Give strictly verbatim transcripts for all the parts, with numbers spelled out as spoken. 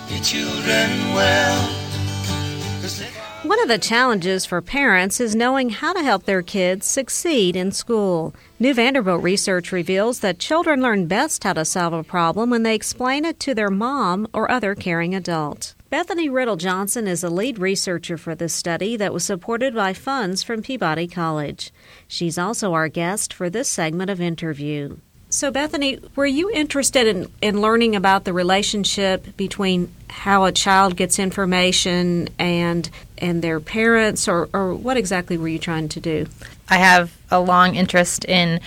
your children well. One of the challenges for parents is knowing how to help their kids succeed in school. New Vanderbilt research reveals that children learn best how to solve a problem when they explain it to their mom or other caring adult. Bethany Riddle Johnson is a lead researcher for this study that was supported by funds from Peabody College. She's also our guest for this segment of interview. So, Bethany, were you interested in, in learning about the relationship between how a child gets information and and their parents, or, or what exactly were you trying to do? I have a long interest in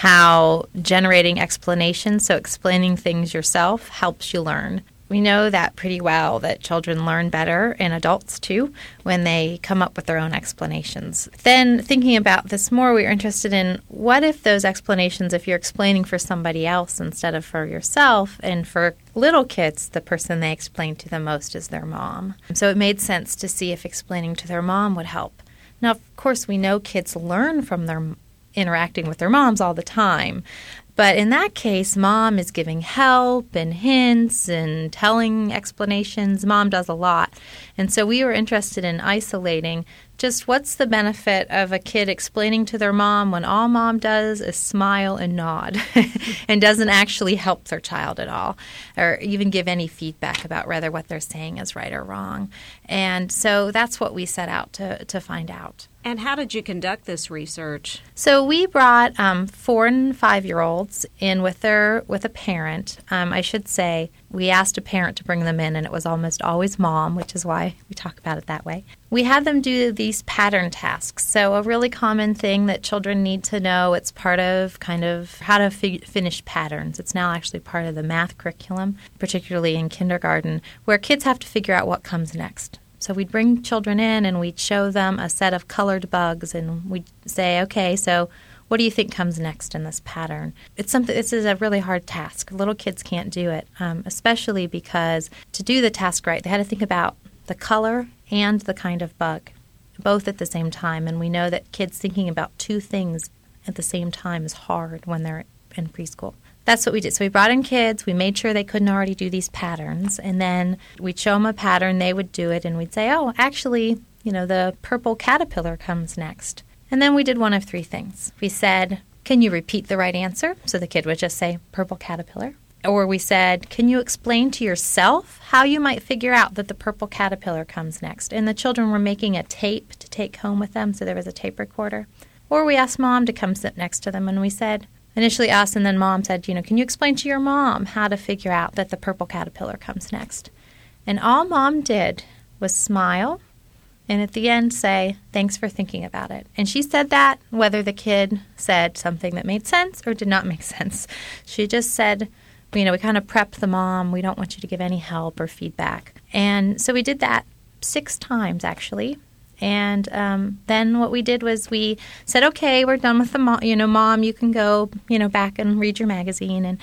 how generating explanations, so explaining things yourself, helps you learn. We know that pretty well, that children learn better, and adults too, when they come up with their own explanations. Then thinking about this more, we were interested in what if those explanations, if you're explaining for somebody else instead of for yourself, and for little kids, the person they explain to the most is their mom. So it made sense to see if explaining to their mom would help. Now, of course, we know kids learn from their interacting with their moms all the time. But in that case, mom is giving help and hints and telling explanations. Mom does a lot. And so we were interested in isolating just what's the benefit of a kid explaining to their mom when all mom does is smile and nod and doesn't actually help their child at all, or even give any feedback about whether what they're saying is right or wrong. And so that's what we set out to, to find out. And how did you conduct this research? So we brought um, four and five-year-olds in with their with a parent. Um, I should say we asked a parent to bring them in, and it was almost always mom, which is why we talk about it that way. We had them do these pattern tasks. So a really common thing that children need to know, it's part of kind of how to fi- finish patterns. It's now actually part of the math curriculum, particularly in kindergarten, where kids have to figure out what comes next. So we'd bring children in and we'd show them a set of colored bugs, and we'd say, okay, so what do you think comes next in this pattern? It's something. This is a really hard task. Little kids can't do it, um, especially because to do the task right, they had to think about the color and the kind of bug, both at the same time. And we know that kids thinking about two things at the same time is hard when they're in preschool. That's what we did. So we brought in kids. We made sure they couldn't already do these patterns. And then we'd show them a pattern. They would do it. And we'd say, oh, actually, you know, the purple caterpillar comes next. And then we did one of three things. We said, can you repeat the right answer? So the kid would just say purple caterpillar. Or we said, can you explain to yourself how you might figure out that the purple caterpillar comes next? And the children were making a tape to take home with them. So there was a tape recorder. Or we asked mom to come sit next to them. And we said, initially us, and then mom said, you know, can you explain to your mom how to figure out that the purple caterpillar comes next? And all mom did was smile and at the end say, thanks for thinking about it. And she said that whether the kid said something that made sense or did not make sense. She just said, you know, we kind of prepped the mom. We don't want you to give any help or feedback. And so we did that six times, actually. And um, then what we did was we said, okay, we're done with the mom. You know, mom, you can go, you know, back and read your magazine. And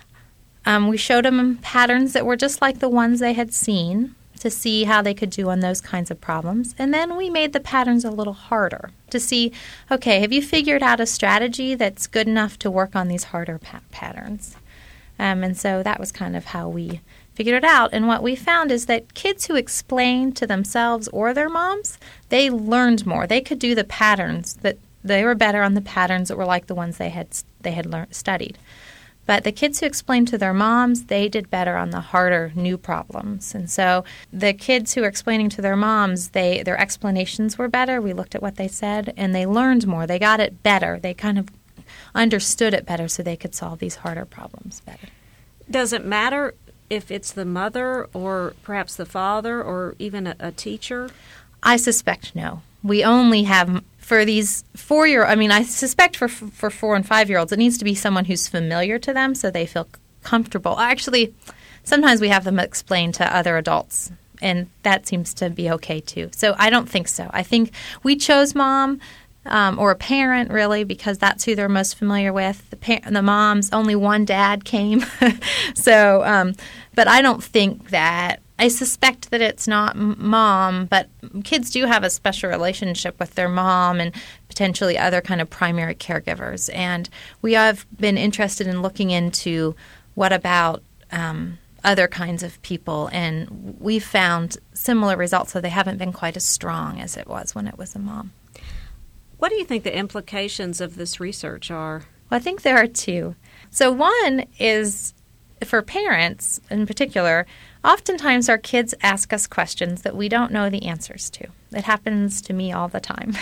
um, we showed them patterns that were just like the ones they had seen to see how they could do on those kinds of problems. And then we made the patterns a little harder to see, okay, have you figured out a strategy that's good enough to work on these harder pa- patterns? Um, and so that was kind of how we figured it out. And what we found is that kids who explained to themselves or their moms, they learned more. They could do the patterns, that they were better on the patterns that were like the ones they had they had learned, studied. But the kids who explained to their moms, they did better on the harder new problems. And so the kids who were explaining to their moms, they their explanations were better. We looked at what they said, and they learned more. They got it better. They kind of understood it better so they could solve these harder problems better. Does it matter if it's the mother or perhaps the father or even a, a teacher? I suspect no. We only have, for these four-year, I mean, I suspect for for four and five-year-olds, it needs to be someone who's familiar to them so they feel comfortable. Actually, sometimes we have them explain to other adults, and that seems to be okay too. So I don't think so. I think we chose mom um, or a parent, really, because that's who they're most familiar with. The, par- the moms, only one dad came. so, um, but I don't think that. I suspect that it's not mom, but kids do have a special relationship with their mom and potentially other kind of primary caregivers. And we have been interested in looking into what about um, other kinds of people, and we've found similar results, so they haven't been quite as strong as it was when it was a mom. What do you think the implications of this research are? Well, I think there are two. So one is, for parents in particular, oftentimes our kids ask us questions that we don't know the answers to. It happens to me all the time.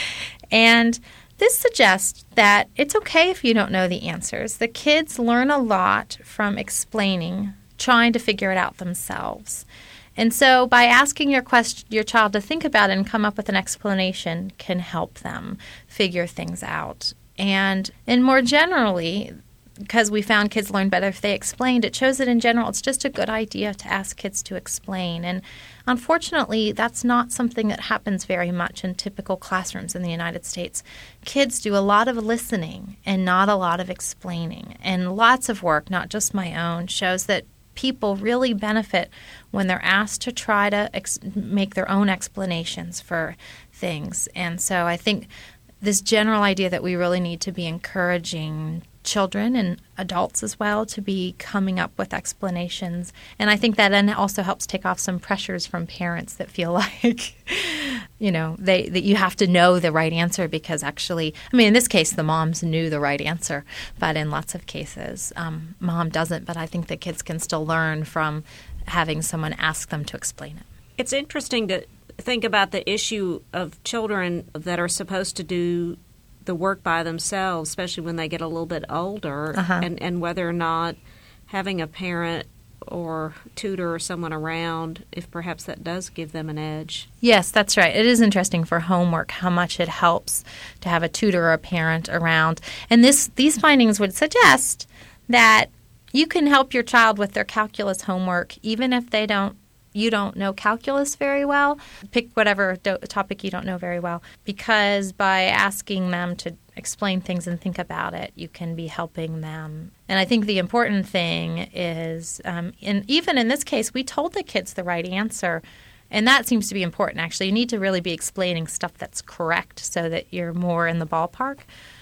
And this suggests that it's okay if you don't know the answers. The kids learn a lot from explaining, trying to figure it out themselves. And so by asking your question, your child to think about it and come up with an explanation can help them figure things out. And and more generally, because we found kids learn better if they explained, it shows that in general it's just a good idea to ask kids to explain. And unfortunately, that's not something that happens very much in typical classrooms in the United States. Kids do a lot of listening and not a lot of explaining. And lots of work, not just my own, shows that people really benefit when they're asked to try to ex- make their own explanations for things. And so I think this general idea that we really need to be encouraging children and adults as well to be coming up with explanations. And I think that then also helps take off some pressures from parents that feel like, you know, they that you have to know the right answer because actually, I mean, in this case, the moms knew the right answer. But in lots of cases, um, mom doesn't. But I think the kids can still learn from having someone ask them to explain it. It's interesting to think about the issue of children that are supposed to do the work by themselves, especially when they get a little bit older, uh-huh. and, and whether or not having a parent or tutor or someone around, if perhaps that does give them an edge. Yes, that's right. It is interesting for homework how much it helps to have a tutor or a parent around. And this these findings would suggest that you can help your child with their calculus homework even if they don't you don't know calculus very well. Pick whatever do- topic you don't know very well, because by asking them to explain things and think about it, you can be helping them. And I think the important thing is, um, in, even in this case, we told the kids the right answer, and that seems to be important, actually. You need to really be explaining stuff that's correct so that you're more in the ballpark.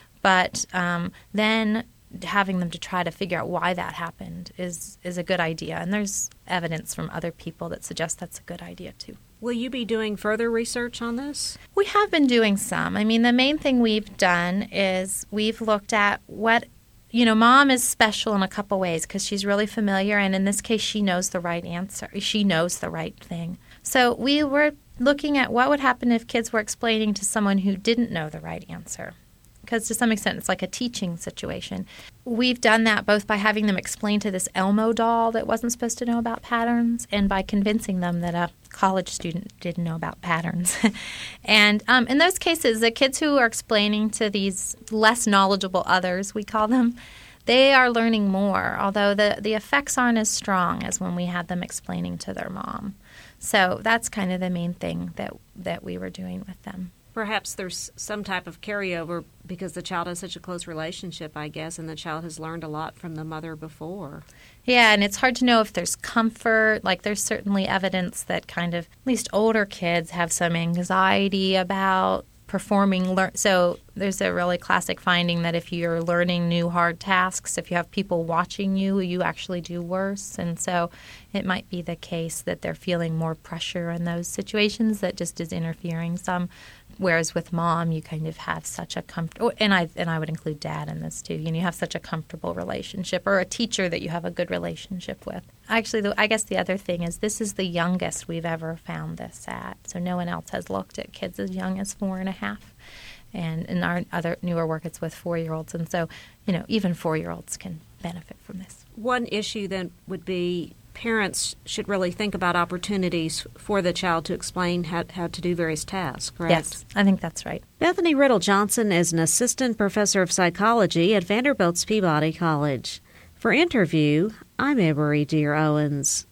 But um, then having them to try to figure out why that happened is, is a good idea. And there's evidence from other people that suggests that's a good idea, too. Will you be doing further research on this? We have been doing some. I mean, the main thing we've done is we've looked at what, you know, mom is special in a couple ways because she's really familiar, and in this case, she knows the right answer. She knows the right thing. So we were looking at what would happen if kids were explaining to someone who didn't know the right answer. Because to some extent it's like a teaching situation. We've done that both by having them explain to this Elmo doll that wasn't supposed to know about patterns and by convincing them that a college student didn't know about patterns. And um, in those cases, the kids who are explaining to these less knowledgeable others, we call them, they are learning more, although the, the effects aren't as strong as when we had them explaining to their mom. So that's kind of the main thing that, that we were doing with them. Perhaps there's some type of carryover because the child has such a close relationship, I guess, and the child has learned a lot from the mother before. Yeah, and it's hard to know if there's comfort. Like, there's certainly evidence that kind of, at least older kids have some anxiety about performing. Lear- so there's a really classic finding that if you're learning new hard tasks, if you have people watching you, you actually do worse. And so it might be the case that they're feeling more pressure in those situations that just is interfering some. Whereas with mom, you kind of have such a comfortable, and I and I would include dad in this too. You know, you have such a comfortable relationship, or a teacher that you have a good relationship with. Actually, the, I guess the other thing is this is the youngest we've ever found this at. So no one else has looked at kids as young as four and a half. And in our other newer work, it's with four-year-olds. And so, you know, even four-year-olds can benefit from this. One issue then would be parents should really think about opportunities for the child to explain how, how to do various tasks, correct? Yes, I think that's right. Bethany Riddle Johnson is an assistant professor of psychology at Vanderbilt's Peabody College. For Interview, I'm Avery Deer Owens.